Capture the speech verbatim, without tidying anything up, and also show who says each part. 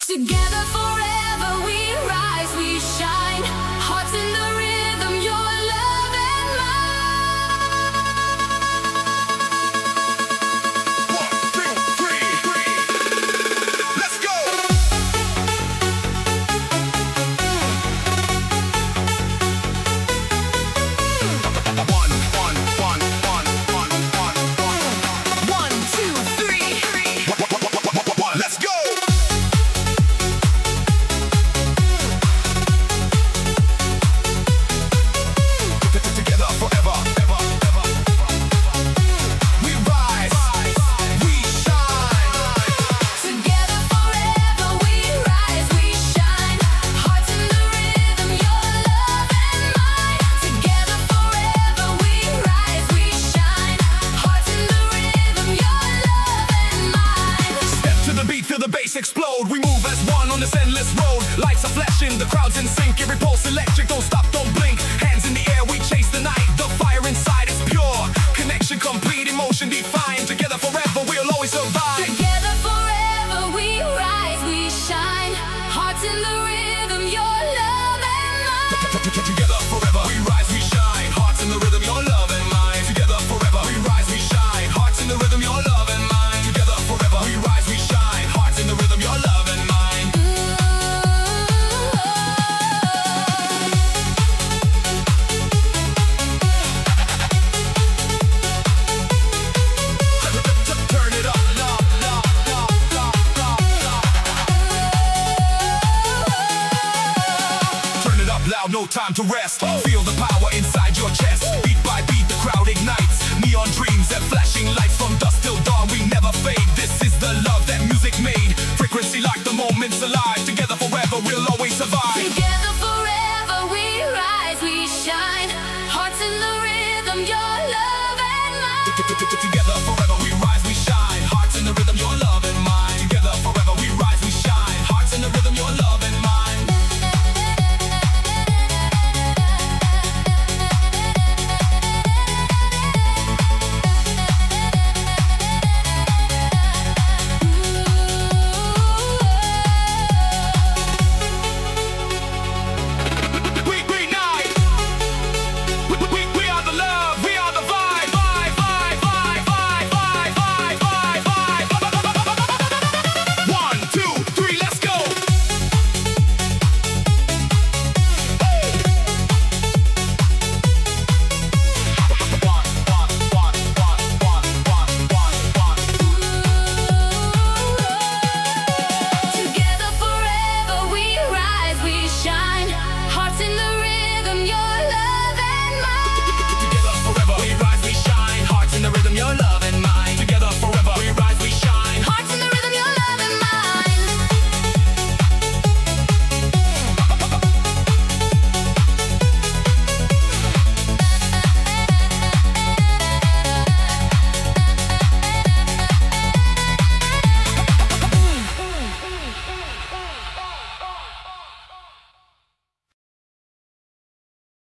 Speaker 1: Together forever we rise, we shine. Hearts in the rhythm, your love and mine.
Speaker 2: One, two, three, three. Let's go. One, one, one, one, one, one, one.
Speaker 1: One, two, three, three.
Speaker 2: Let's go. Together forever, ever, ever. We rise, we shine.
Speaker 1: Together forever we rise, we shine. Hearts in the rhythm, your love and mine. Together forever we rise, we shine. Hearts in the rhythm, your love and mine.
Speaker 2: Step to the beat, feel the bass explode. We move as one on this endless road. Lights are flashing, the crowd's in sync. Every pulse electric, don't stop, don't blink. Hands in the air, we chase the night. The fire inside is pure. Connection complete, emotion defined. Together forever, we'll always survive.
Speaker 1: Together forever we rise, we shine. Hearts in the rhythm, your love and mine.
Speaker 2: Together forever, we rise, we shine. Hearts in the rhythm, your love and mine. Together forever, we rise, we shine. Hearts in the rhythm, your love and mine. Together forever, we rise, we shine. Hearts in the rhythm, your love and mine. Turn it up, love, love, love, love, love, love. Turn it up loud, no time to rest. Feel the power inside your chest. Beat by beat, the crowd ignites. Neon dreams and flashing lights from dusk till dawn. We never fade. This is the love that music made. Frequency like the moments alive. Together forever, we'll always survive.
Speaker 1: Together forever we rise, we shine. Hearts in the rhythm, your love and mine.
Speaker 2: Together forever.